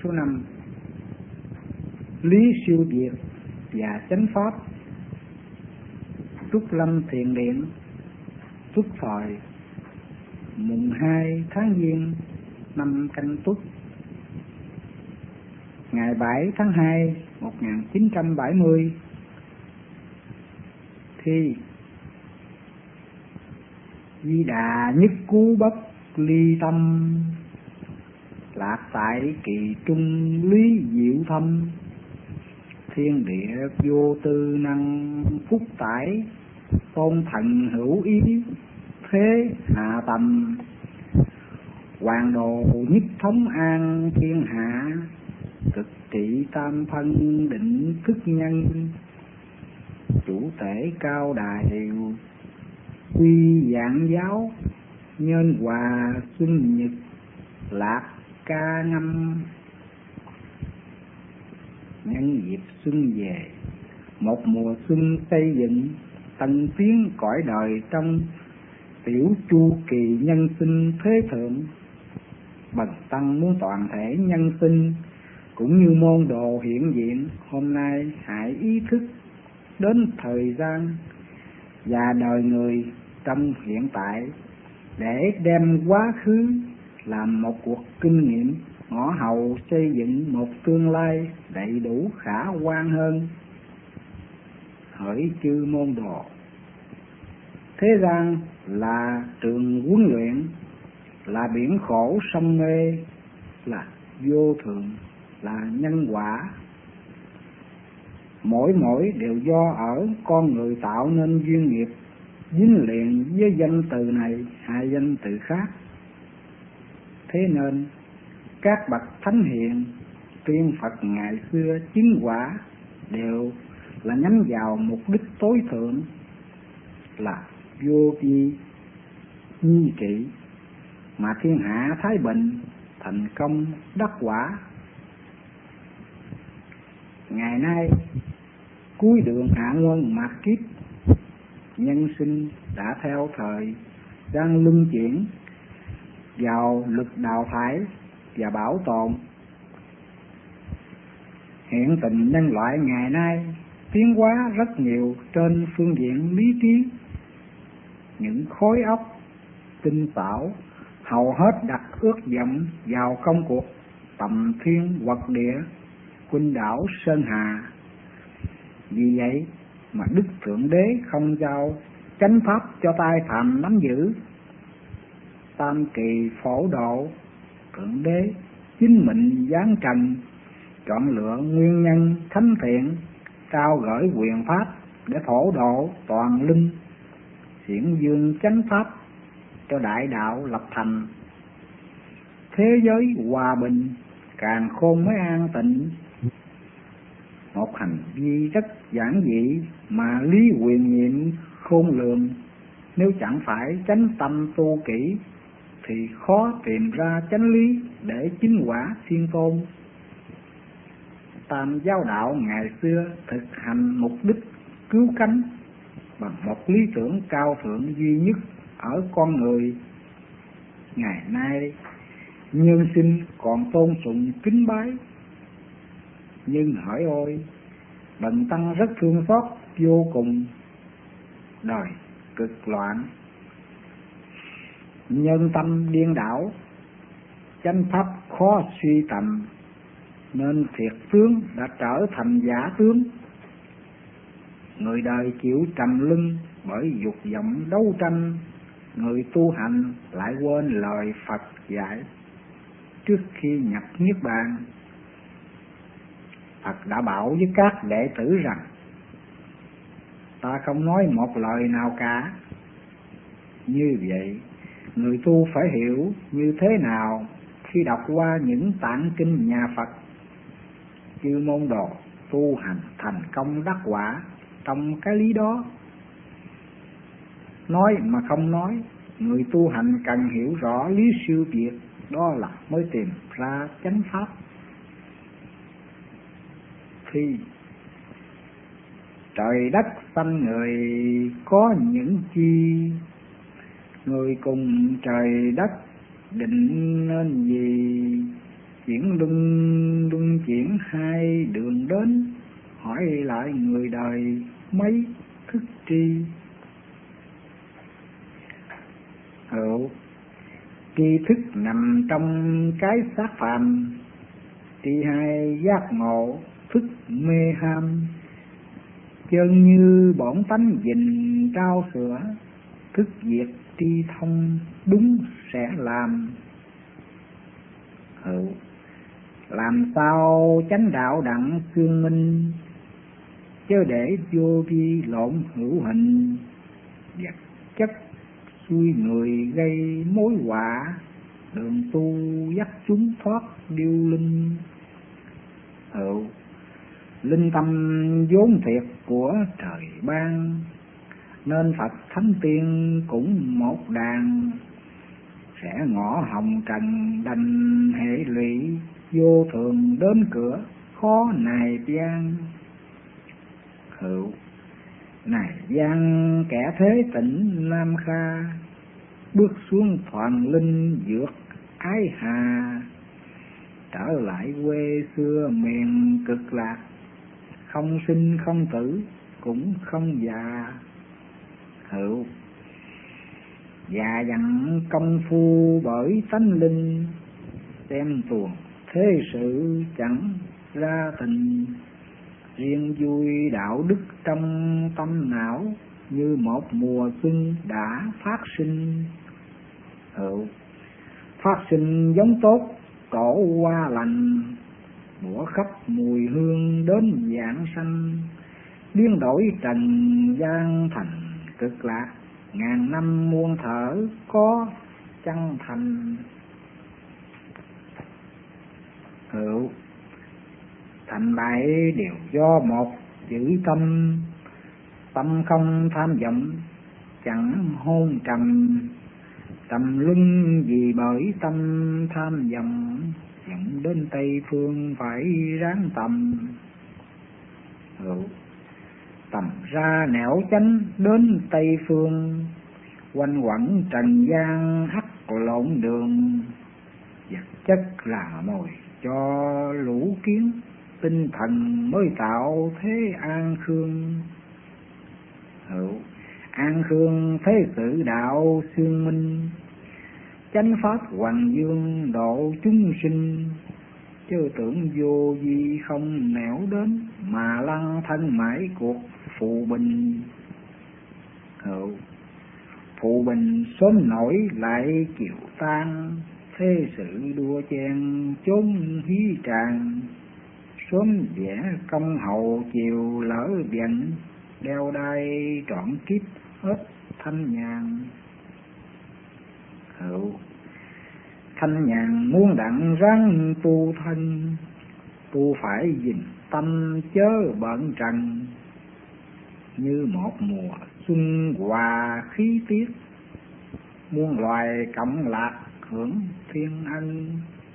số 5. Lý siêu việt và chánh pháp. Trúc Lâm Thiền Điện, Tuất Thời, mùng 2 tháng Giêng năm Canh Tuất, ngày 7 tháng 2 1970. Thi Di Đà nhất cú bất ly tâm, lạc tại kỳ trung lý diệu thâm. Thiên địa vô tư năng phúc tải, tôn thần hữu ý thế hạ tầm. Hoàng đồ nhất thống an thiên hạ, thực trị tam phân định thức nhân. Chủ tể cao đài quy giảng giáo, nhân hòa xuân nhật lạc ca ngâm. Nhân dịp xuân về, một mùa xuân xây dựng tân tiến cõi đời trong tiểu chu kỳ nhân sinh thế thượng. Bần tăng muốn toàn thể nhân sinh cũng như môn đồ hiện diện hôm nay hãy ý thức đến thời gian và đời người trong hiện tại, để đem quá khứ làm một cuộc kinh nghiệm ngõ hầu xây dựng một tương lai đầy đủ khả quan hơn. Hỡi chư môn đồ, thế gian là trường huấn luyện, là biển khổ sông mê, là vô thường, là nhân quả. Mỗi đều do ở con người tạo nên duyên nghiệp dính liền với danh từ này hay danh từ khác. Thế nên các bậc thánh hiền, tiên Phật ngày xưa chứng quả đều là nhắm vào mục đích tối thượng, là vô vi nhi trị, mà thiên hạ thái bình, thành công đắc quả. Ngày nay cuối đường hạ nguồn mạt kiếp, nhân sinh đã theo thời gian luân chuyển vào lực đào thải và bảo tồn. Hiện tình nhân loại ngày nay tiến hóa rất nhiều trên phương diện lý trí. Những khối óc tinh xảo hầu hết đặt ước vọng vào công cuộc tầm thiên hoặc địa, khuynh đảo sơn hà. Vì vậy mà Đức Thượng Đế không giao chánh pháp cho tay phàm nắm giữ. Tam kỳ phổ độ, Thượng Đế chính mình giáng trần, chọn lựa nguyên nhân thánh thiện, trao gửi quyền pháp để phổ độ toàn linh, hiển dương chánh pháp cho đại đạo lập thành. Thế giới hòa bình, càng khôn mới an tịnh. Một hành vi rất giản dị mà lý quyền nhiệm khôn lường. Nếu chẳng phải chánh tâm tu kỹ thì khó tìm ra chánh lý để chính quả thiên tôn. Tam giáo đạo ngày xưa thực hành mục đích cứu cánh bằng một lý tưởng cao thượng duy nhất ở con người. Ngày nay nhân sinh còn tôn sùng kính bái, nhưng hỏi ôi, bần tăng rất thương xót vô cùng. Đời cực loạn, nhân tâm điên đảo, chánh pháp khó suy tầm, nên thiệt tướng đã trở thành giả tướng. Người đời chịu trầm luân bởi dục vọng đấu tranh, người tu hành lại quên lời Phật dạy. Trước khi nhập niết bàn, Phật đã bảo với các đệ tử rằng: ta không nói một lời nào cả. Như vậy, người tu phải hiểu như thế nào khi đọc qua những tạng kinh nhà Phật. Chư môn đồ tu hành thành công đắc quả trong cái lý đó. Nói mà không nói, người tu hành cần hiểu rõ lý siêu việt, đó là mới tìm ra chánh pháp. Thì trời đất sanh người có những chi, người cùng trời đất định nên gì. chuyển luân chuyển hai đường đến, hỏi lại người đời mấy thức tri. Hữu tri thức nằm trong cái xác phàm, tri hai giác ngộ thức mê ham. Chân như bổn tánh dình trao sữa, thức diệt tri thông đúng sẽ làm. Hữu làm sao chánh đạo đặng xương minh, chớ để vô vi lộn hữu hình. Vật chất xuôi người gây mối họa, đường tu dắt chúng thoát điêu linh. Hữu linh tâm vốn thiệt của trời ban, nên Phật Thánh Tiên cũng một đàn. Sẽ ngõ hồng trần đành hệ lụy, vô thường đến cửa khó nài gian. Hữu này gian kẻ thế tỉnh Nam Kha, bước xuống thoàn linh vượt ái hà. Trở lại quê xưa miền cực lạc, không sinh không tử cũng không già. Hữu già dặn công phu bởi tánh linh, xem tuồng thế sự chẳng ra tình. Riêng vui đạo đức trong tâm não, như một mùa xuân đã phát sinh. Hữu phát sinh giống tốt cổ hoa lành, bủa khắp mùi hương đến dạng sanh. Biến đổi trần gian thành cực lạc, ngàn năm muôn thở có chân thành. Hữu thành bại đều do một chữ tâm, tâm không tham vọng chẳng hôn trầm. Trầm luân vì bởi tâm tham vọng, vọng đến Tây phương phải ráng tầm. Hữu tầm ra nẻo chánh đến Tây phương, quanh quẩn trần gian hắt lộn đường. Vật chất là mồi cho lũ kiến, tinh thần mới tạo thế an khương. Hữu an khương thế sự đạo xương minh, chánh pháp hoàng dương độ chúng sinh. Chớ tưởng vô vi không nẻo đến, mà lăng thân mãi cuộc phụ bình. Hữu phụ bình sớm nổi lại chiều tan, thế sự đua chen chốn hí tràn. Sớm vẽ công hậu chiều lỡ giận, đeo đai trọn kiếp hết thanh nhàn. Hữu thanh nhàn muốn đặng ráng tu thân, tu phải gìn tâm chớ bận trần. Như một mùa xuân hòa khí tiết, muôn loài cộng lạc hưởng thiên ân.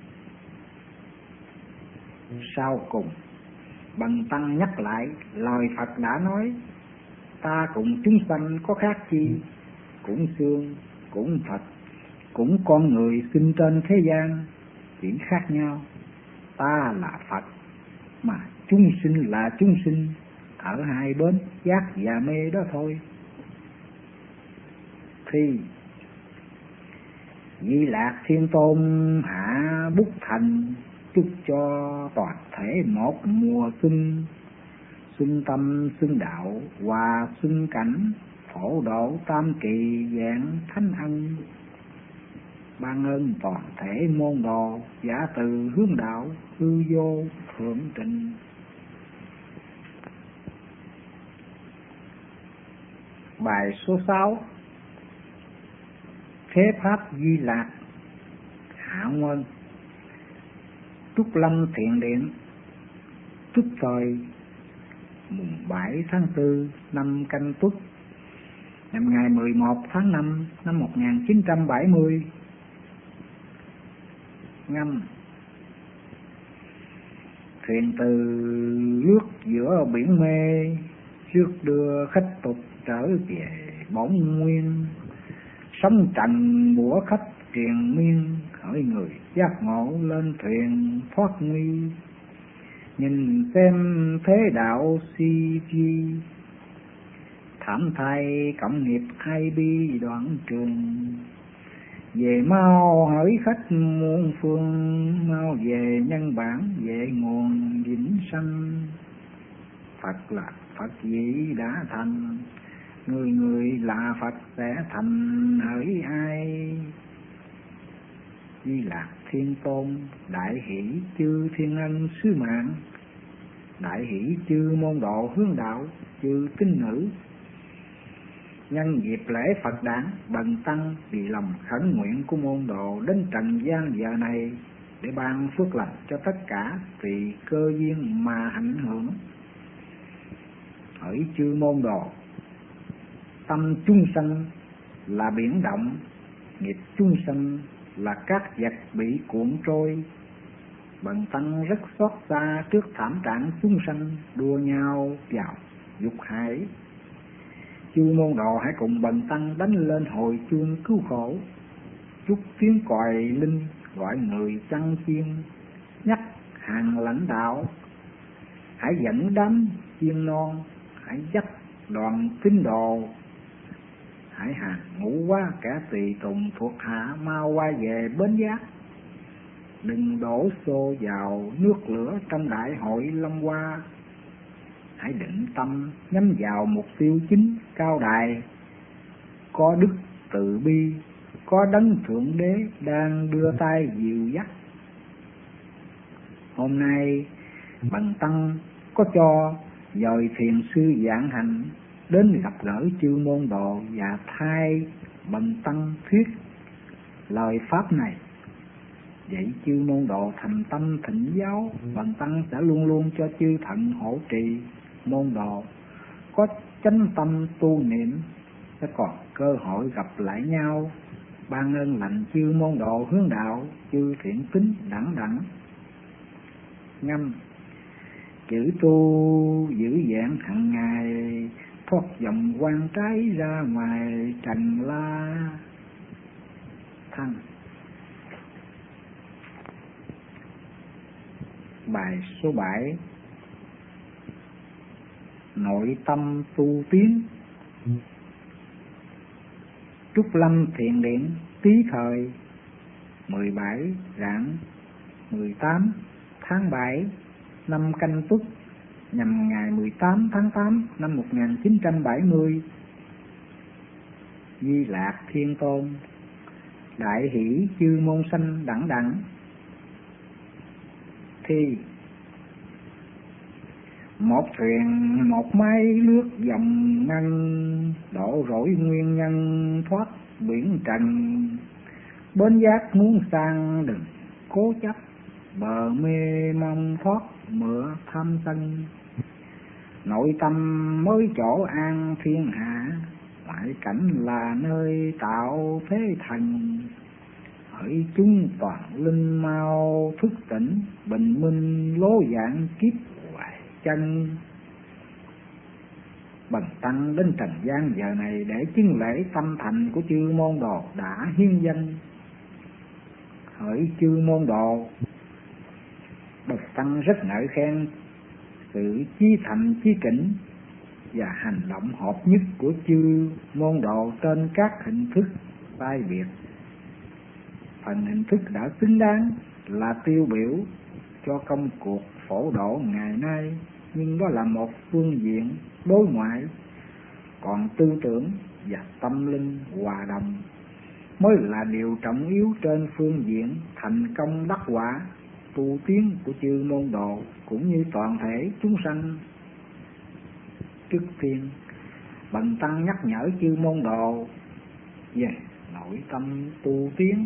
Sau cùng Bần tăng nhắc lại lời Phật đã nói, ta cùng chúng sanh có khác chi, cũng xương, cũng Phật, cũng con người sinh trên thế gian, chỉ khác nhau. Ta là Phật, mà chúng sinh là chúng sinh, ở hai bên giác và mê đó thôi. Thì Di Lạc Thiên Tôn hạ bút thành, chúc cho toàn thể một mùa xuân. Xuân tâm xuân đạo hòa xuân cảnh, phổ độ tam kỳ vẹn thánh ân. Ban ơn toàn thể môn đồ, giả từ hướng đạo hư vô thượng trịnh. Bài số 6. Thế Pháp Di Lạc Hạ Nguyên. Trúc Lâm Thiện Điện, Trúc Thời, mùng 7 tháng 4 năm Canh Tuất, năm ngày 11 tháng 5 năm 1970. Ngâm. Thuyền từ lướt giữa biển mê, rước đưa khách tục trở về bổn nguyên. Sống trần bủa khách triền miên, hỡi người giác ngộ lên thuyền thoát nguy. Nhìn xem thế đạo si chi, thảm thay cộng nghiệp ai bi đoạn trường. Về mau hỡi khách muôn phương, mau về nhân bản về nguồn vĩnh sanh. Phật là Phật vị đã thành, người người là Phật sẽ thành hỡi ai. Di Lạc Thiên Tôn đại hỷ chư thiên ân sứ mạng, đại hỷ chư môn độ hướng đạo chư tín nữ. Nhân dịp lễ Phật đản bần tăng vì lòng khẩn nguyện của môn đồ đến trần gian giờ này để ban phước lành cho tất cả vì cơ duyên mà ảnh hưởng. Hỡi chư môn đồ, tâm chúng sanh là biển động, nghiệp chúng sanh là các vật bị cuộn trôi. Bần tăng rất xót xa trước thảm trạng chúng sanh đua nhau vào dục hải. Chư môn đồ hãy cùng bần tăng đánh lên hồi chuông cứu khổ, chúc tiếng còi linh gọi người chăn chiên, nhắc hàng lãnh đạo hãy dẫn đám chiên non, hãy dắt đoàn tín đồ, hãy hàng ngũ quá kẻ tùy tùng thuộc hạ mau qua về bến giác. Đừng đổ xô vào nước lửa trong đại hội Long Hoa, hãy định tâm nhắm vào mục tiêu chính cao đài. Có đức từ bi, có đấng thượng đế đang đưa tay dìu dắt. Hôm nay bần tăng có cho dời thiền sư giảng hành đến gặp gỡ chư môn đồ và thay bần tăng thuyết lời pháp này. Vậy chư môn đồ thành tâm thịnh giáo, bần tăng sẽ luôn luôn cho chư thần hộ trì. Môn đồ có chánh tâm tu niệm sẽ còn cơ hội gặp lại nhau. Ban ơn lành chư môn đồ hướng đạo, chư thiện tín đẳng đẳng. Ngâm chữ tu giữ dạng hằng ngày, thoát dòng quan trái ra ngoài trần la. Thăng bài số 7. Nội tâm tu tiến. Trúc Lâm Thiền Điện Tý Thời 17 rạng 18 tháng 7 năm Canh Tuất, nhằm ngày 18 tháng 8 năm 1970. Di Lạc Thiên Tôn đại hỷ chư môn sanh đẳng đẳng. Thi một thuyền một mái lướt dòng ngân, đổ rỗi nguyên nhân thoát biển trần. Bến giác muốn sang đừng cố chấp, bờ mê mong thoát mửa tham sân. Nội tâm mới chỗ an thiên hạ, ngoại cảnh là nơi tạo thế thần. Hỡi chúng toàn linh mau thức tỉnh, bình minh lố dạng kiếp hoài chân. Bần tăng đến trần gian giờ này để chứng lễ tâm thành của chư môn đồ đã hiến dâng. Hỡi chư môn đồ, bần tăng rất ngợi khen sự chí thành chí kỉnh và hành động hợp nhất của chư môn đồ trên các hình thức sai biệt. Phần hình thức đã xứng đáng là tiêu biểu cho công cuộc phổ độ ngày nay, nhưng đó là một phương diện đối ngoại, còn tư tưởng và tâm linh hòa đồng mới là điều trọng yếu trên phương diện thành công đắc quả tu tiến của chư môn đồ cũng như toàn thể chúng sanh. Trước tiên, bần tăng nhắc nhở chư môn đồ về nội tâm tu tiến.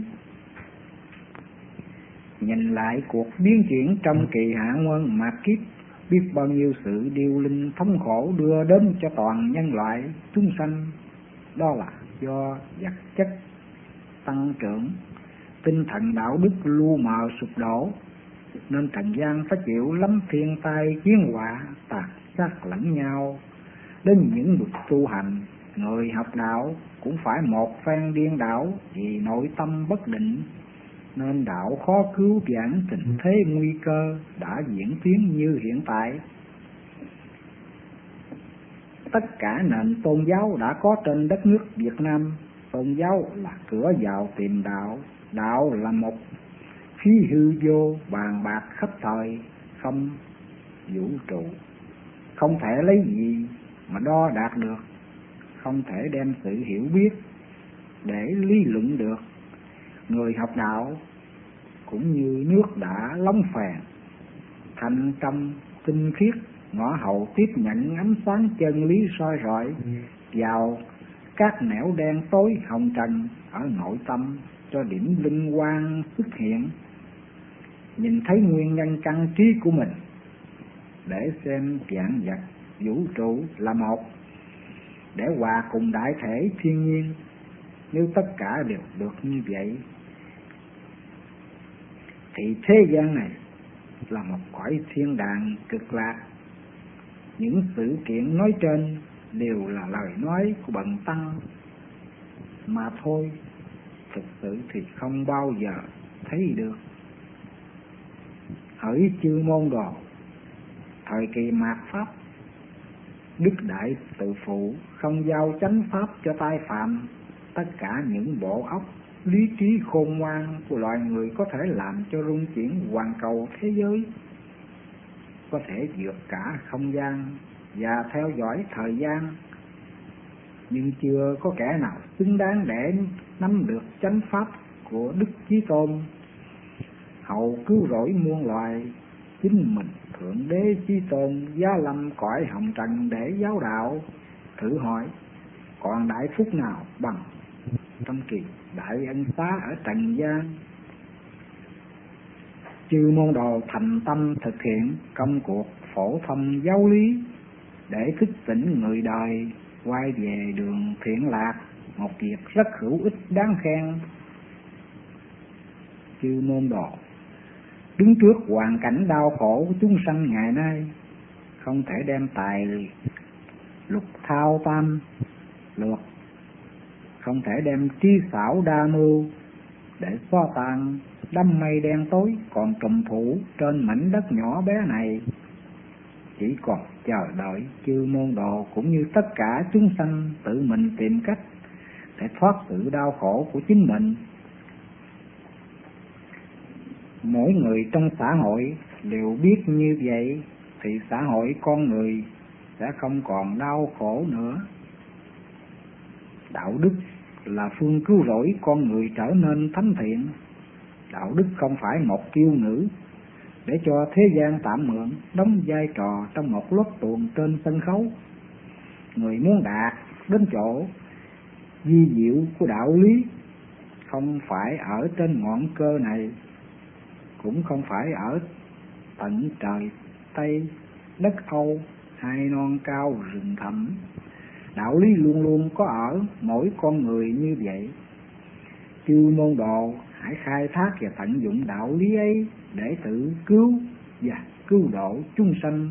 Nhìn lại cuộc biến chuyển trong kỳ hạ nguyên mạt kiếp, biết bao nhiêu sự điêu linh thống khổ đưa đến cho toàn nhân loại chúng sanh. Đó là do vật chất tăng trưởng, tinh thần đạo đức lu mờ sụp đổ, nên trần gian phải chịu lắm thiên tai chiến họa tàn sát lẫn nhau. Đến những bậc tu hành, người học đạo cũng phải một phen điên đảo, vì nội tâm bất định nên đạo khó cứu vãn tình thế nguy cơ đã diễn tiến như hiện tại. Tất cả nền tôn giáo đã có trên đất nước Việt Nam. Tôn giáo là cửa vào tìm đạo, đạo là một khí hư vô bàn bạc khắp thời không vũ trụ, không thể lấy gì mà đo đạt được, không thể đem sự hiểu biết để lý luận được. Người học đạo cũng như nước đã lóng phèn, thanh trong tinh khiết, ngõ hầu tiếp nhận ánh sáng chân lý soi rọi vào các nẻo đen tối hồng trần ở nội tâm, cho điểm linh quang xuất hiện, nhìn thấy nguyên nhân căn trí của mình, để xem vạn vật vũ trụ là một, để hòa cùng đại thể thiên nhiên. Nếu tất cả đều được như vậy thì thế gian này là một cõi thiên đàng cực lạc. Những sự kiện nói trên đều là lời nói của bần tăng mà thôi, thực sự thì không bao giờ thấy được. Hỡi chư môn đồ, thời kỳ mạt pháp, Đức Đại Từ Phụ không giao chánh pháp cho tai phạm. Tất cả những bộ óc lý trí khôn ngoan của loài người có thể làm cho rung chuyển hoàn cầu thế giới, có thể vượt cả không gian và theo dõi thời gian, nhưng chưa có kẻ nào xứng đáng để nắm được chánh pháp của Đức Chí Tôn hầu cứu rỗi muôn loài. Chính mình Thượng Đế Chí Tôn giá lâm cõi hồng trần để giáo đạo. Thử hỏi còn đại phúc nào bằng trong kỳ đại ân xá ở trần gian? Chư môn đồ thành tâm thực hiện công cuộc phổ thông giáo lý để thức tỉnh người đời quay về đường thiện lạc, một việc rất hữu ích đáng khen. Chư môn đồ đứng trước hoàn cảnh đau khổ của chúng sanh ngày nay, không thể đem tài lục thao tam lược, không thể đem trí xảo đa mưu để xóa tan đám mây đen tối còn trùm phủ trên mảnh đất nhỏ bé này. Chỉ còn chờ đợi chư môn đồ cũng như tất cả chúng sanh tự mình tìm cách để thoát sự đau khổ của chính mình. Mỗi người trong xã hội đều biết như vậy thì xã hội con người sẽ không còn đau khổ nữa. Đạo đức là phương cứu rỗi con người trở nên thánh thiện. Đạo đức không phải một kiêu ngữ để cho thế gian tạm mượn đóng vai trò trong một lớp tuồng trên sân khấu. Người muốn đạt đến chỗ vi diệu của đạo lý không phải ở trên ngọn cơ này, cũng không phải ở tận trời Tây, đất Âu hay non cao rừng thẳm. Đạo lý luôn luôn có ở mỗi con người như vậy. Chư môn đồ hãy khai thác và tận dụng đạo lý ấy để tự cứu và cứu độ chúng sanh.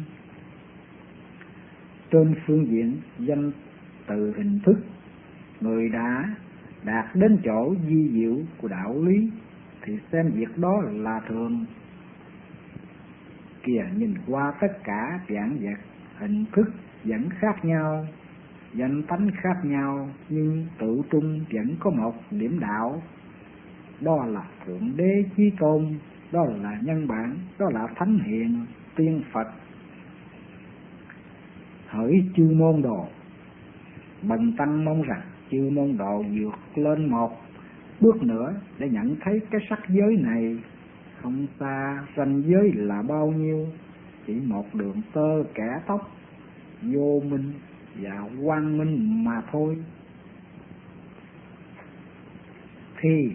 Trên phương diện danh từ hình thức, người đã đạt đến chỗ vi diệu của đạo lý thì xem việc đó là thường. Kìa, nhìn qua tất cả vạn vật, hình thức vẫn khác nhau, danh tánh khác nhau, nhưng tự trung vẫn có một điểm đạo. Đó là Thượng Đế Chí Tôn, đó là nhân bản, đó là thánh hiền tiên Phật. Hỡi chư môn đồ, bần tăng mong rằng chư môn đồ vượt lên một bước nữa để nhận thấy cái sắc giới này không xa ranh giới là bao nhiêu, chỉ một đường tơ kẻ tóc, vô minh và quang minh mà thôi. Thì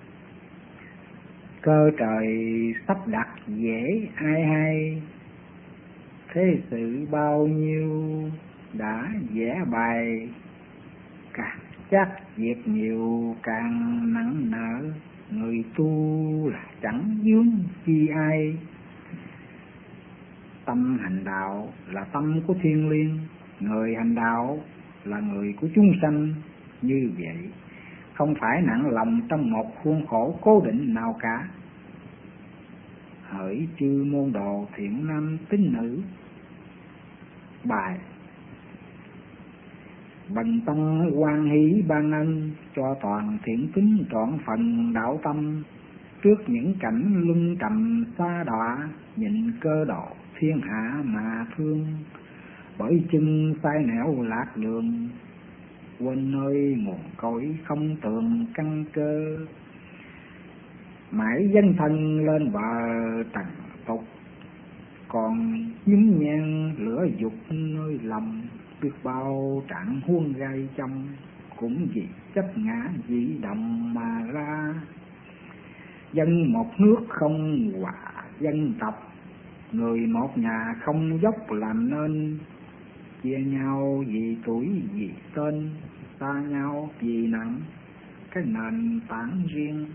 cơ trời sắp đặt dễ ai hay, thế sự bao nhiêu đã vẽ bài, càng chắc việc nhiều càng nặng nợ, người tu là chẳng vướng chi ai. Tâm hành đạo là tâm của thiên liêng, người hành đạo là người của chúng sanh. Như vậy không phải nặng lòng trong một khuôn khổ cố định nào cả. Hỡi chư môn đồ thiện nam tín nữ. Bài: Bần tăng hoan hỷ ban ân cho toàn thiện tín trọn phần đạo tâm, trước những cảnh luân trầm xa đọa, nhìn cơ độ thiên hạ mà thương. Bởi chân sai nẻo lạc đường, quên nơi nguồn cội không tường căn cơ. Mãi dấn thân lên bờ trần tục, còn nhúng nhan lửa dục nơi lòng. Biết bao trạng huống gai trong, cũng vì chấp ngã dị động mà ra. Dân một nước không hòa dân tộc, người một nhà không dốc làm nên. Chia nhau vì tuổi vì tên, xa nhau vì nặng cái nền tảng riêng.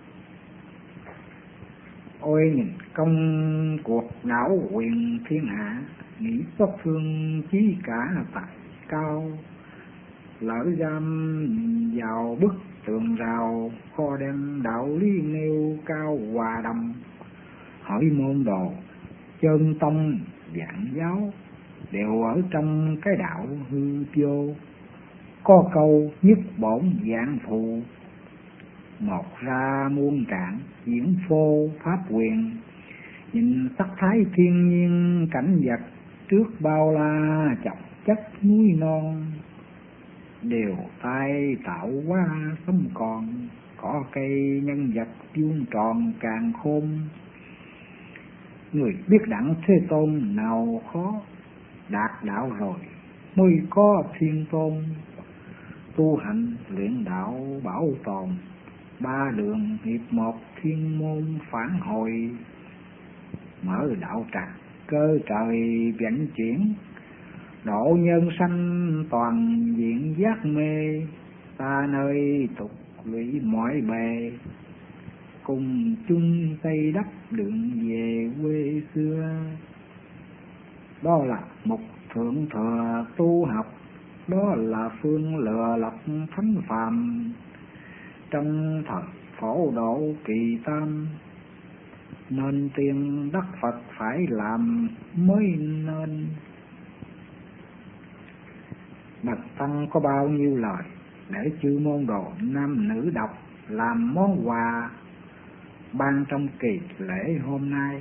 Ôi nhìn công cuộc đảo quyền thiên hạ, nghĩ xót thương chí cả tài cao. Lỡ giam vào bức tường rào, kho đem đạo lý nêu cao hòa đồng. Hỏi môn đồ chân tông vạn giáo, đều ở trong cái đạo hư vô. Có câu nhất bổn vạn thù, một ra muôn trạng diễn phô pháp quyền. Nhìn sắc thái thiên nhiên cảnh vật, trước bao la chọc chất núi non. Đều tay tạo hóa sống còn, có cây nhân vật vuông tròn càng khôn. Người biết đặng Thế Tôn nào khó, đạt đạo rồi mới có thiên tôn. Tu hành luyện đạo bảo tồn, ba đường hiệp một thiên môn phản hồi. Mở đạo tràng cơ trời vận chuyển, độ nhân sanh toàn diện giác mê. Ta nơi tục lụy mọi bề, cùng chung xây đắp đường về quê xưa. Đó là mục thượng thừa tu học, đó là phương lừa lọc thánh phàm. Trong thời phổ độ kỳ tam, nên tiên đắc Phật phải làm mới nên. Bần tăng có bao nhiêu lời để chư môn đồ nam nữ đọc làm món quà ban trong kỳ lễ hôm nay.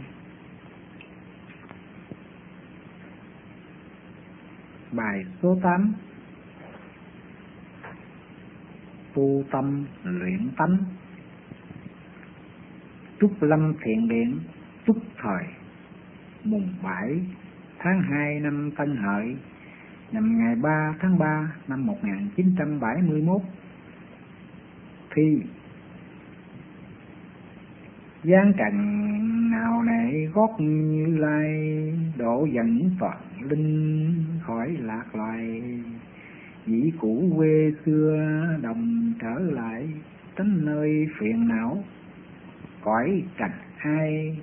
Bài số 8: Tu tâm luyện tánh. Trúc Lâm Thiện Điện, Trúc Thời, mùng 7 tháng 2 năm Tân Hợi, nhằm ngày 3 tháng 3 năm 1971. Thi: Giáng trần nào nệ gót Như Lai, độ dẫn toàn linh khỏi lạc loài. Dĩ cũ quê xưa đồng trở lại, tránh nơi phiền não cõi trần ai.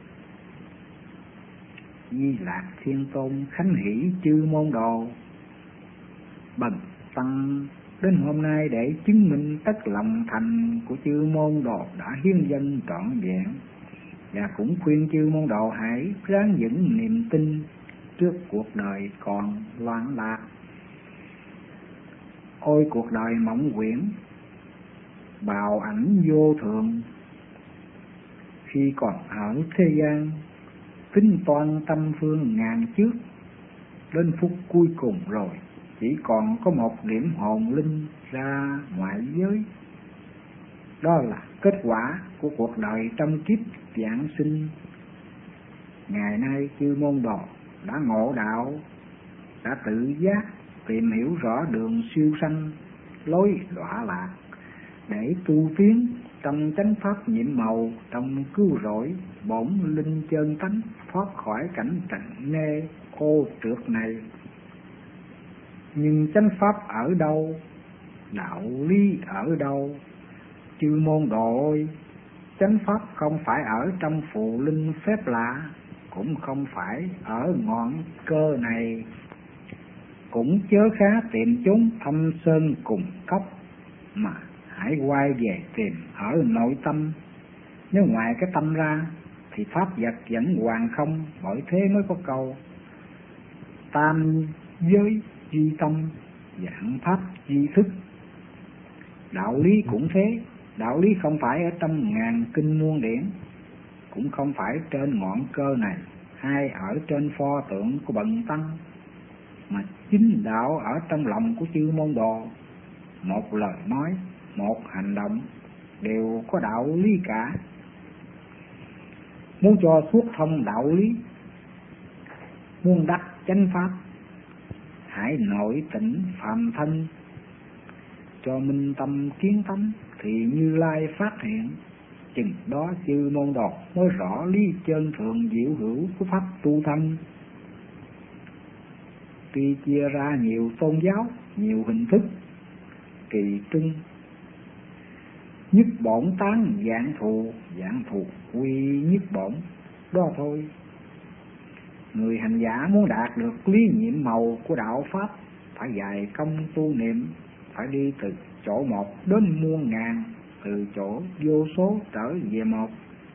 Di Lạc Thiên Tôn khánh hỷ chư môn đồ. Bần tăng đến hôm nay để chứng minh tất lòng thành của chư môn đồ đã hiến dâng trọn vẹn, và cũng khuyên chư môn đồ hãy ráng vững niềm tin trước cuộc đời còn loạn lạc. Ôi cuộc đời mộng quyển, bào ảnh vô thường. Khi còn ở thế gian, tính toán tâm phương ngàn trước, đến phút cuối cùng rồi chỉ còn có một điểm hồn linh ra ngoại giới. Đó là kết quả của cuộc đời trong kiếp vãng sinh. Ngày nay chư môn đồ đã ngộ đạo, đã tự giác tìm hiểu rõ đường siêu sanh, lối đọa lạc, để tu tiến trong chánh pháp nhiệm màu, trong cứu rỗi bổn linh chân tánh, thoát khỏi cảnh trần nê ô trượt này. Nhưng chánh pháp ở đâu, đạo lý ở đâu? Chư môn đồ ơi, chánh pháp không phải ở trong phù linh phép lạ, cũng không phải ở ngọn cơ này, cũng chớ khá tìm chốn thâm sơn cùng cốc, mà hãy quay về tìm ở nội tâm. Nếu ngoài cái tâm ra thì pháp vật vẫn hoàn không, bởi thế mới có câu tam giới duy tâm, vạn pháp duy thức. Đạo lý cũng thế, đạo lý không phải ở trong ngàn kinh muôn điển, cũng không phải trên ngọn cơ này hay ở trên pho tượng của bần tăng, mà chính đạo ở trong lòng của chư môn đồ. Một lời nói, một hành động đều có đạo lý cả. Muốn cho suốt thông đạo lý, muốn đắc chánh pháp, hãy nội tĩnh phàm thân, cho minh tâm kiến tánh, thì Như Lai phát hiện. Chừng đó chư môn đồ mới rõ lý chân thường diệu hữu của pháp tu thân. Tuy chia ra nhiều tôn giáo, nhiều hình thức kỳ trưng, nhất bổn tán dạng thù quy nhất bổn đó thôi. Người hành giả muốn đạt được lý nhiệm màu của đạo pháp, phải dày công tu niệm, phải đi từ chỗ một đến muôn ngàn, từ chỗ vô số trở về một.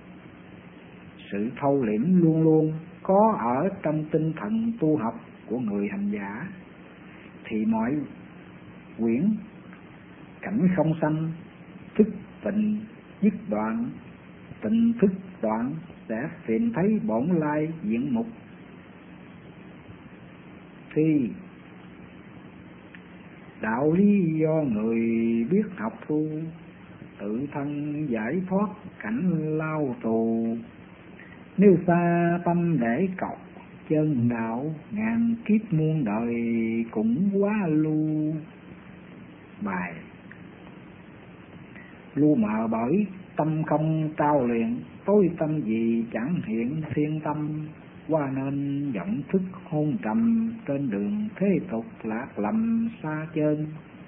Sự thâu liễm luôn luôn có ở trong tinh thần tu học của người hành giả, thì mọi quyển cảnh không sanh, thức tình dứt đoạn, tình thức đoạn, sẽ tìm thấy bổn lai diện mục. Thì đạo lý do người biết học tu, tự thân giải thoát cảnh lao tù. Nếu xa tâm để cầu chân đạo, ngàn kiếp muôn đời cũng quá lưu. Bài lu mờ bởi tâm không trao luyện, tối tâm gì chẳng hiện thiên tâm. Qua nên vọng thức hôn trầm, trên đường thế tục lạc lầm xa chân.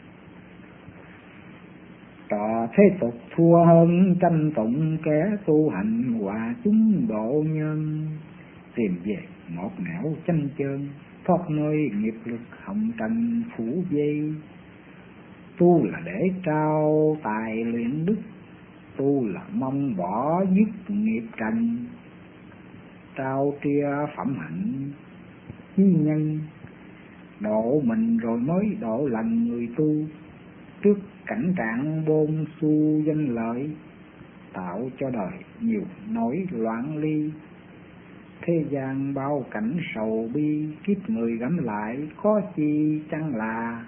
Trò thế tục thua hơn tranh tụng, kẻ tu hành hòa chúng độ nhân. Tìm về một nẻo chánh chân, thoát nơi nghiệp lực hồng trần phủ dây. Tu là để trao tài luyện đức, tu là mong bỏ dứt nghiệp trần. Trao tria phẩm hạnh nhân, độ mình rồi mới độ lần người tu. Trước cảnh trạng bôn xu danh lợi, tạo cho đời nhiều nỗi loạn ly. Thế gian bao cảnh sầu bi, kiếp người gắm lại có chi chăng là.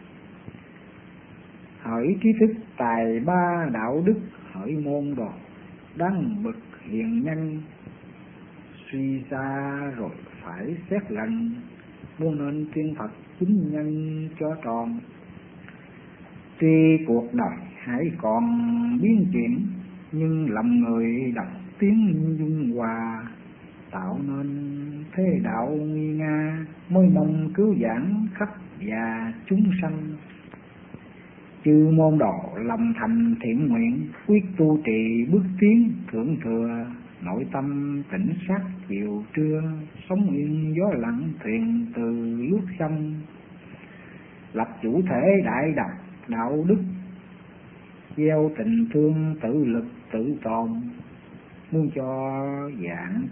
Hỡi trí thức tài ba đạo đức, hỡi môn đồ đáng bậc hiền nhân. Suy ra rồi phải xét lần, muốn nên tiên Phật chính nhân cho tròn. Tuy cuộc đời hãy còn biến chuyển, nhưng lòng người đọc tiếng dung hòa. Tạo nên thế đạo nguy nga, mới mong cứu vãn khắp và chúng sanh. Chư môn đồ lòng thành thiện nguyện, quyết tu trì bước tiến thượng thừa. Nội tâm tỉnh sắc chiều trưa, sống yên gió lặng thuyền từ lướt sông. Lập chủ thể đại độc đạo đức, gieo tình thương tự lực tự tồn. Muốn cho dạng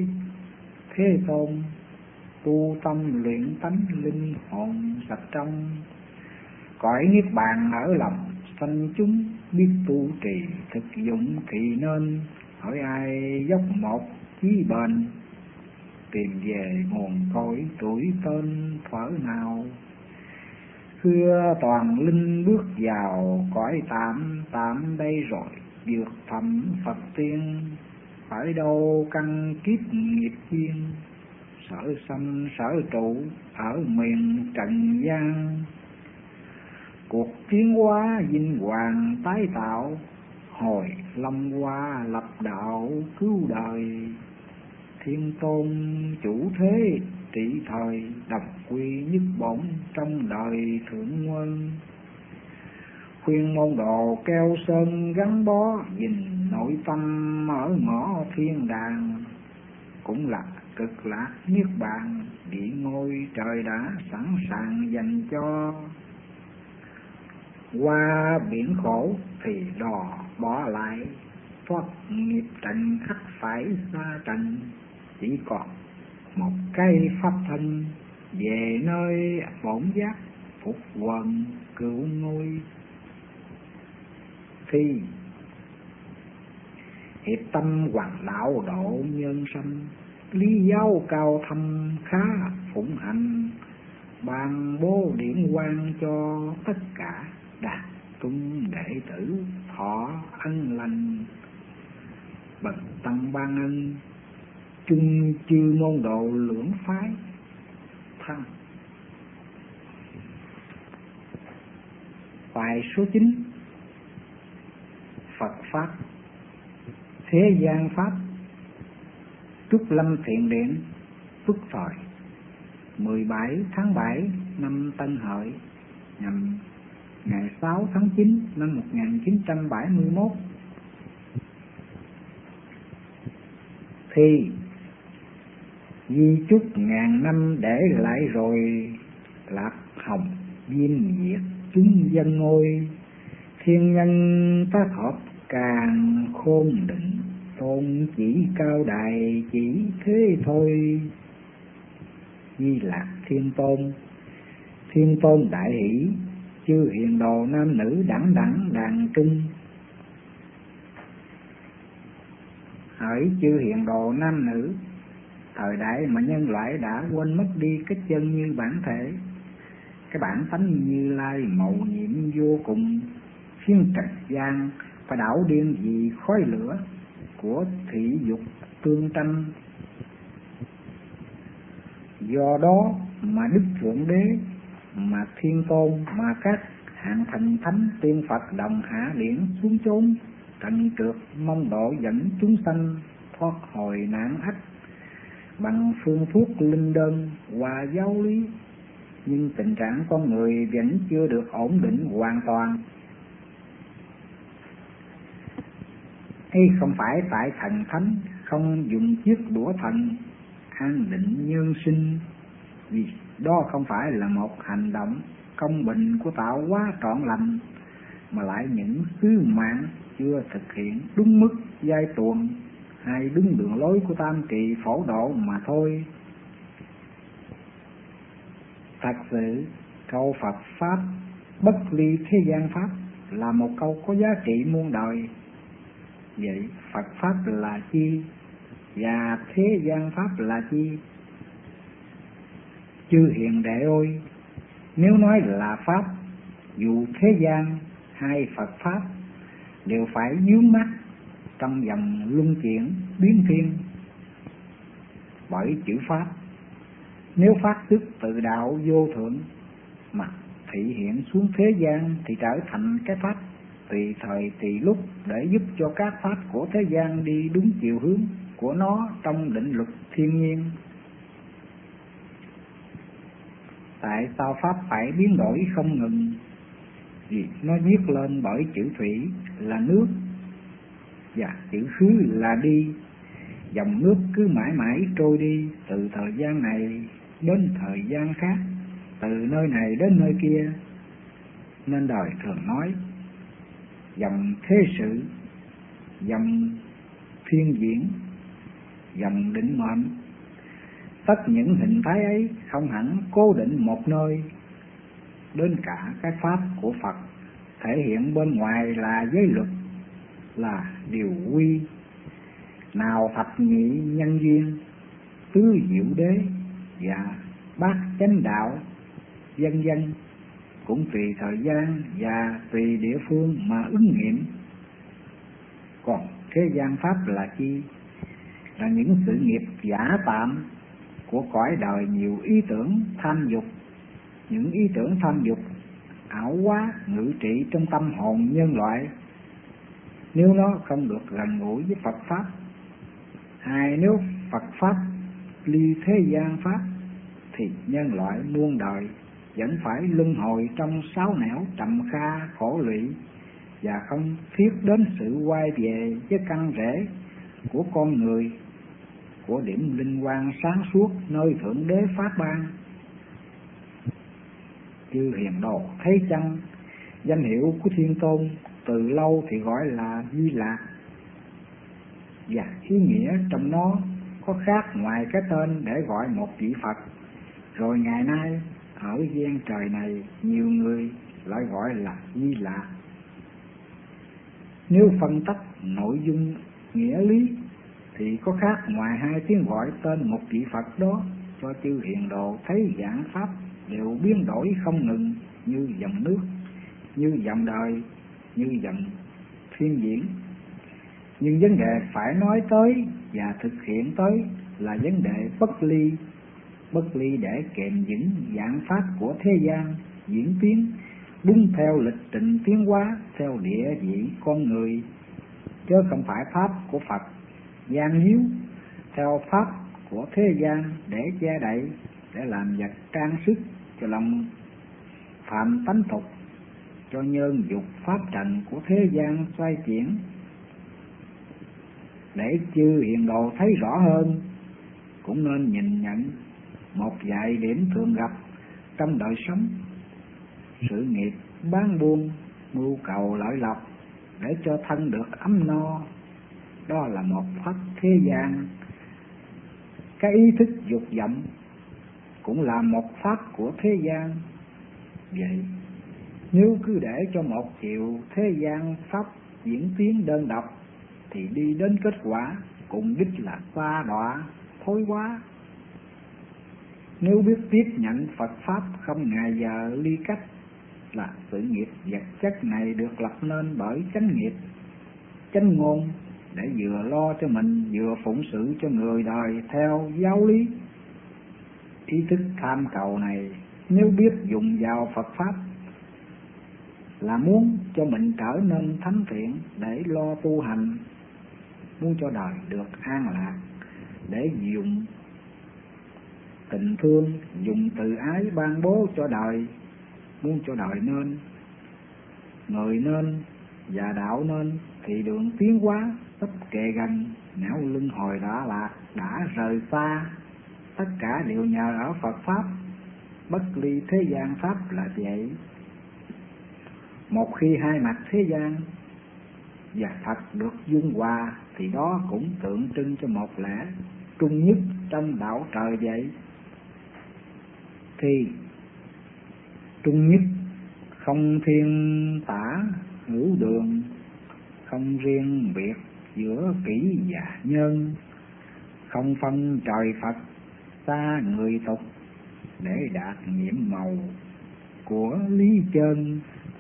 thế tôn, tu tâm luyện tánh linh hồn sạch trong. Cõi niết bàn ở lòng sanh chúng, biết tu trì thực dụng thì nên. Hỏi ai dốc một chí bền, tìm về nguồn cội tuổi tên thuở nào. Xưa toàn linh bước vào cõi tạm đây rồi, vượt thẳm Phật tiên. Phải đâu căn kiếp nghiệp duyên, sở sanh sở trụ ở miền trần gian. Cuộc tiến hóa vinh hoàng tái tạo, hồi lâm hoa lập đạo cứu đời. Thiên tôn chủ thế trị thời, đồng quy nhất bổn trong đời thượng quân. Khuyên môn đồ keo sơn gắn bó, gìn nội tâm ở ngõ thiên đàng. Cũng là cực lạc niết bàn, địa ngôi trời đã sẵn sàng dành cho. qua biển khổ thì đò bỏ lại, thoát nghiệp trần khắc phải xa trần, chỉ còn một cây pháp thân về nơi bổn giác phục quần cứu ngôi. Thì hiệp tâm hoàng đạo độ nhân sanh, lý giáo cao thâm khá phụng hạnh, ban bố điển quang cho tất cả, đạt tung đệ tử thọ ân lành. Bậc tăng ban ân chung chư môn đồ lưỡng phái thân. Bài số 9. Phật Pháp. Thế gian Pháp. Trúc Lâm Thiện Điện, Phước Thời, 17 tháng 7 năm Tân Hợi, nhằm ngày 6 tháng 9 năm 1971. Thì di chúc ngàn năm để lại rồi, lạc hồng viên diệt chúng dân ngôi, thiên nhân ta hợp càng khôn định, tôn chỉ cao đài chỉ thế thôi. Di Lạc Thiên Tôn. Thiên Tôn đại hỷ, chư hiền đồ nam nữ đẳng đẳng đàn trung. Hỡi chư hiền đồ nam nữ, thời đại mà nhân loại đã quên mất đi cái chân như bản thể, cái bản tánh Như Lai mầu nhiệm vô cùng, phiên trần gian phải đảo điên vì khói lửa của thị dục tương tranh. Do đó mà Đức Thượng Đế, mà Thiên Tôn, mà các hạng thần thánh tiên Phật đồng hạ điển xuống chốn trần trượt, mong độ dẫn chúng sanh thoát hồi nạn ách bằng phương thuốc linh đơn và giáo lý. Nhưng tình trạng con người vẫn chưa được ổn định hoàn toàn. Hay không phải tại thần thánh không dùng chiếc đũa thần an định nhân sinh, vì đó không phải là một hành động công bình của tạo hóa trọn lành, mà lại những sứ mạng chưa thực hiện đúng mức giai tuồng hay đúng đường lối của tam kỳ phổ độ mà thôi. Thật sự câu Phật Pháp bất ly thế gian Pháp là một câu có giá trị muôn đời. Vậy Phật Pháp là chi và thế gian Pháp là chi? Chư hiền đệ ơi, nếu nói là Pháp, dù thế gian hay Phật Pháp đều phải vướng mắc trong dòng luân chuyển biến thiên bởi chữ Pháp. Nếu phát xuất từ đạo vô thượng mà thị hiện xuống thế gian thì trở thành cái Pháp tùy thời tùy lúc để giúp cho các Pháp của thế gian đi đúng chiều hướng của nó trong định luật thiên nhiên. Tại sao Pháp phải biến đổi không ngừng? Vì nó viết lên bởi chữ thủy là nước và chữ khứ là đi. Dòng nước cứ mãi mãi trôi đi từ thời gian này đến thời gian khác, từ nơi này đến nơi kia. Nên đời thường nói dòng thế sự, dòng thiên diễn, dòng định mệnh. Tất những hình thái ấy không hẳn cố định một nơi. Đến cả cái Pháp của Phật thể hiện bên ngoài là giới luật, là điều quy, nào thập nhị nhân duyên, tứ diệu đế và bát chánh đạo, vân vân, cũng tùy thời gian và tùy địa phương mà ứng nghiệm. Còn thế gian Pháp là chi? Là những sự nghiệp giả tạm của cõi đời nhiều ý tưởng tham dục. Những ý tưởng tham dục ảo quá ngự trị trong tâm hồn nhân loại. Nếu nó không được gần gũi với Phật Pháp, hay nếu Phật Pháp ly thế gian Pháp, thì nhân loại muôn đời vẫn phải luân hồi trong sáu nẻo trầm kha khổ lụy, và không thiết đến sự quay về với căn rễ của con người, của điểm linh quang sáng suốt nơi Thượng Đế phát ban. Chư hiền đồ thấy chăng, Danh hiệu của Thiên Tôn từ lâu thì gọi là Di Lạc, và ý nghĩa trong nó có khác ngoài cái tên để gọi một vị Phật. Rồi ngày nay ở gian trời này nhiều người lại gọi là Di Lạc. Nếu phân tách nội dung nghĩa lý thì có khác ngoài hai tiếng gọi tên một vị Phật đó, cho chư hiền đồ thấy giảng pháp đều biến đổi không ngừng, như dòng nước, như dòng đời, như dòng thiên diễn. Nhưng vấn đề phải nói tới và thực hiện tới là vấn đề bất ly để kèm vững giảng pháp của thế gian diễn tiến đúng theo lịch trình tiến hóa theo địa vị con người, chứ không phải pháp của Phật gian hiếu theo pháp của thế gian để che đậy, để làm vật trang sức cho lòng phạm tánh tục, cho nhân dục pháp trần của thế gian xoay chuyển. Để chư hiền đồ thấy rõ hơn, cũng nên nhìn nhận một vài điểm thường gặp trong đời sống. Sự nghiệp bán buôn, mưu cầu lợi lộc để cho thân được ấm no, đó là một pháp thế gian. Cái ý thức dục vọng cũng là một pháp của thế gian. Vậy nếu cứ để cho một chiều thế gian pháp diễn tiến đơn độc thì đi đến kết quả cùng đích là xa đọa thối hóa. Nếu biết tiếp nhận Phật pháp không ngày giờ ly cách, là sự nghiệp vật chất này được lập nên bởi chánh nghiệp, chánh ngôn, để vừa lo cho mình vừa phụng sự cho người đời theo giáo lý. Ý thức tham cầu này nếu biết dùng vào Phật pháp là muốn cho mình trở nên thánh thiện để lo tu hành, muốn cho đời được an lạc, để dùng tình thương, dùng từ ái ban bố cho đời, muốn cho đời nên, người nên và đạo nên, thì đường tiến hóa sắp kề gần, nẻo luân hồi đã lạc, đã rời xa. Tất cả đều nhờ ở Phật pháp, bất ly thế gian pháp là vậy. Một khi hai mặt thế gian và Phật được dung hòa thì đó cũng tượng trưng cho một lẽ trung nhất trong đạo trời vậy. Thì trung nhất không thiên tả hữu đường, không riêng biệt giữa kỹ và nhân, không phân trời Phật xa người tục, để đạt nhiệm màu của lý chân.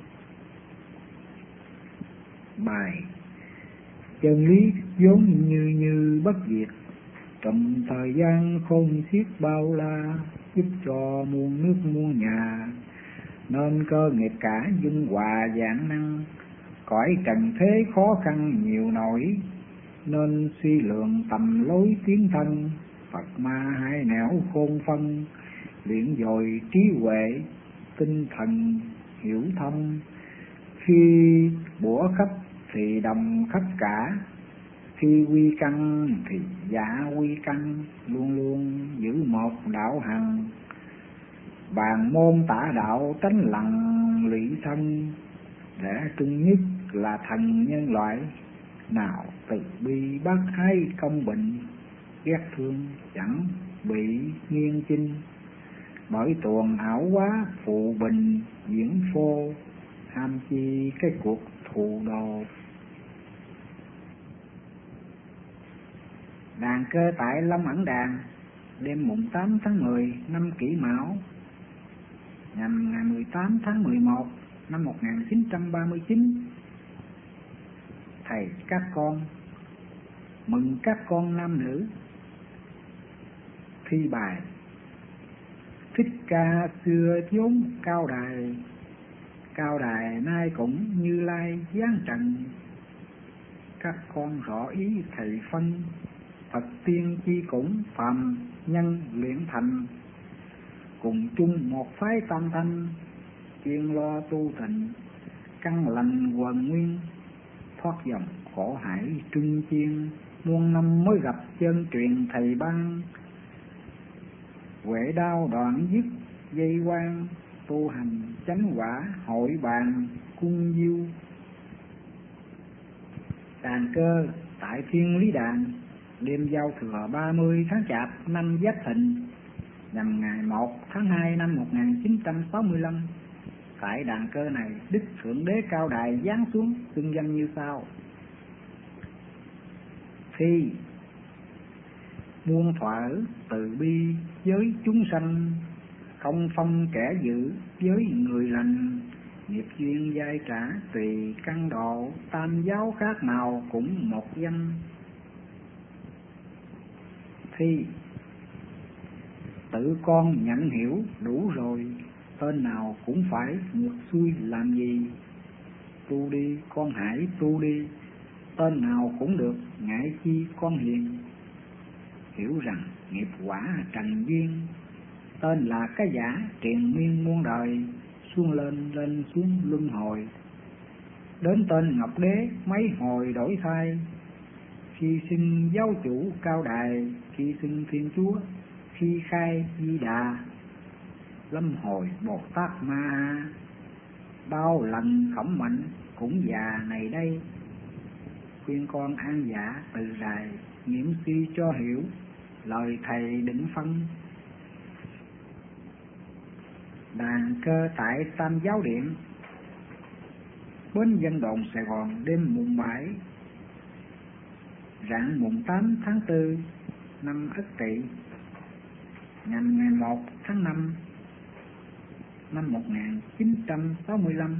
Bài chân lý vốn như bất diệt, trong thời gian không xiết bao la, giúp cho muôn nước muôn nhà, nên cơ nghiệp cả dung hòa vạn năng. Cõi trần thế khó khăn nhiều nổi, nên suy lượng tầm lối tiến thân. Phật ma hai nẻo khôn phân, luyện dồi trí huệ tinh thần hiểu thông. Khi bủa khắp thì đồng khắp cả, khi quy căn thì giả quy căn, luôn luôn giữ một đạo hằng. Bàn môn tả đạo tránh lặng lụy thân, để trung nhất là thần nhân loại. Nào từ bi bác ái công bình, ghét thương chẳng bị nghiêng chinh, bởi tuồng ảo quá phụ bình diễn phô, ham chi cái cuộc thù đồ. Đàn cơ tại Long Ẩn Đàn, đêm mùng 8 tháng 10 năm Kỷ Mão, nhằm ngày 18 tháng 11 năm 1939. Thầy các con, mừng các con nam nữ. Thi bài: Thích Ca xưa vốn cao đài, cao đài nay cũng Như Lai giáng trần. Các con rõ ý thầy phân, Phật tiên chi cũng phàm nhân luyện thành. Cùng chung một phái tam thanh, chuyên lo tu thịnh, căn lành quần nguyên. Thoát dòng khổ hải trưng chiên, muôn năm mới gặp chân truyền thầy băng. Huệ đao đoạn dứt dây quan, tu hành chánh quả hội bàn cung diêu. Đàn Cơ tại Thiên Lý Đàn, đêm giao thừa 30 tháng Chạp năm Giáp Thìn, nhằm ngày 1 tháng 2 năm 1965. Tại đàn cơ này, Đức Thượng Đế Cao Đài giáng xuống xưng danh như sau: Thi muôn thuở từ bi với chúng sanh, không phân kẻ dữ với người lành, nghiệp duyên giai trả tùy căn độ, tam giáo khác nào cũng một danh. Thi tự con nhận hiểu đủ rồi, tên nào cũng phải ngược xuôi làm gì. Tu đi con hãy tu đi, tên nào cũng được, ngại chi con hiền. Hiểu rằng nghiệp quả trần duyên, tên là cái giả triền miên muôn đời, xuống lên lên xuống luân hồi. Đến tên Ngọc Đế mấy hồi đổi thay, khi xưng giáo chủ Cao Đài, khi xưng Thiên Chúa, khi khai Di Đà, lâm hồi Bồ Tát Ma. Bao lần khổng mạnh cũng già này đây, khuyên con an dạ từ rài, nghiễm suy cho hiểu lời thầy định phân. Đàn cơ tại Tam Giáo Điện, bến Dân Đồn Sài Gòn, đêm mùng 7 rạng mùng 8 tháng 4 năm Ất Tỵ, nhằm ngày 1 tháng 5 năm 1965.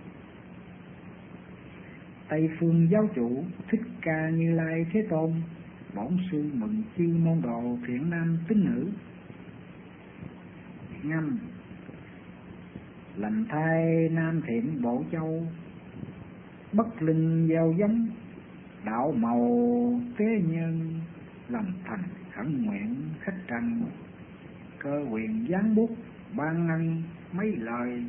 Tây Phương Giáo chủ Thích Ca Như Lai Thế Tôn, bổn sư mừng chư môn đồ thiện nam tín nữ. Ngâm lành thai nam thiện Bộ Châu, bất linh gieo giống đạo màu tế nhân, làm thành khẩn nguyện khách trần, cơ quyền giáng bút ban ngân mấy lời.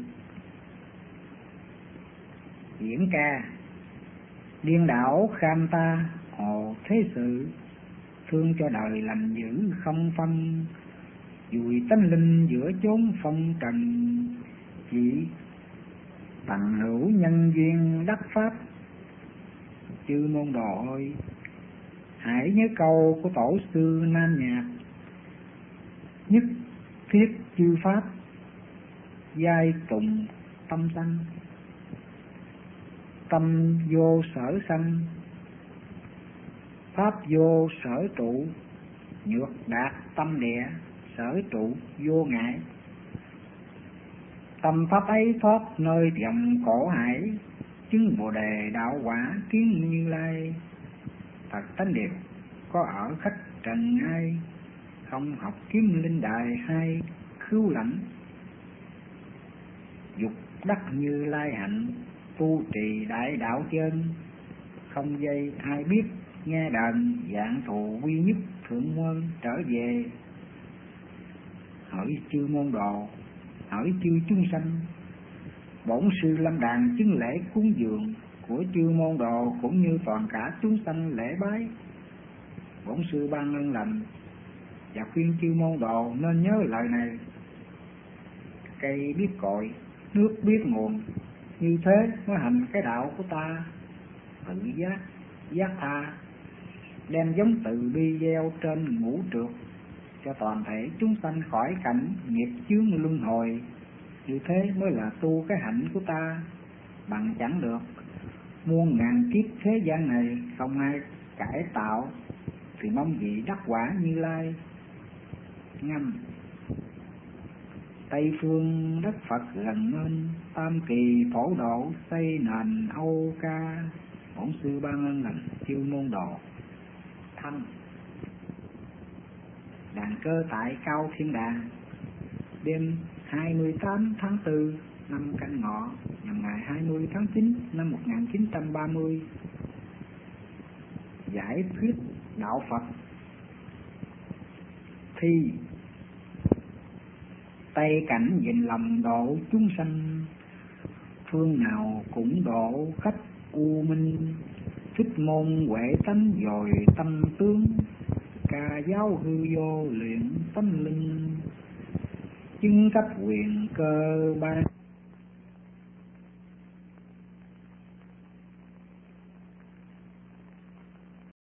Diễn ca điên đảo kham ta hồ thế sự, thương cho đời lành dữ không phân, dùi tánh linh giữa chốn phong trần, chỉ tặng hữu nhân duyên đắc pháp. Chư môn đồ ơi, hãy nhớ câu của tổ sư Nam Nhạc: nhất thiết chư pháp, giai tùng tâm sanh, tâm vô sở sanh, pháp vô sở trụ, nhược đạt tâm địa, sở trụ vô ngại. Tâm pháp ấy thoát nơi vòng cổ hải, chứng Bồ Đề đạo quả kiến Như Lai. Thật tánh điều có ở khách trần ai, không học kiếm linh đài hay khứu lãnh. Dục đắc Như Lai hạnh, tu trì đại đạo chân, không dây ai biết nghe đờn dạng thù quy nhất thượng quân trở về. Hỡi chư môn đồ, hỡi chư chúng sanh, bổn sư lâm đàn chứng lễ cúng dường của chư môn đồ cũng như toàn cả chúng sanh lễ bái. Bổn sư ban ân lành và khuyên chư môn đồ nên nhớ lời này: cây biết cội, nước biết nguồn, như thế mới hành cái đạo của ta. Tự giác, giác tha, đem giống từ bi gieo trên ngũ trượt, cho toàn thể chúng sanh khỏi cảnh nghiệp chướng luân hồi. Như thế mới là tu cái hạnh của ta. Bằng chẳng được, muôn ngàn kiếp thế gian này không ai cải tạo, thì mong gì đắc quả Như Lai. Ngâm Tây phương đất Phật gần nên, tam kỳ phổ độ xây nền Âu Ca. Bổn sư ban ân lành chư môn đồ. Thăm đàn cơ tại Cao Thiên Đàn, đêm 28 tháng 4 năm Canh Ngọ, nhằm ngày 20 tháng 9 năm 1930. Giải thuyết đạo Phật. Thi Tây cảnh nhìn lòng độ chúng sanh, phương nào cũng độ khách u minh. Thích môn huệ tánh dồi tâm tướng, ca giáo hư vô luyện tâm linh. chứng cách quyền cơ ban.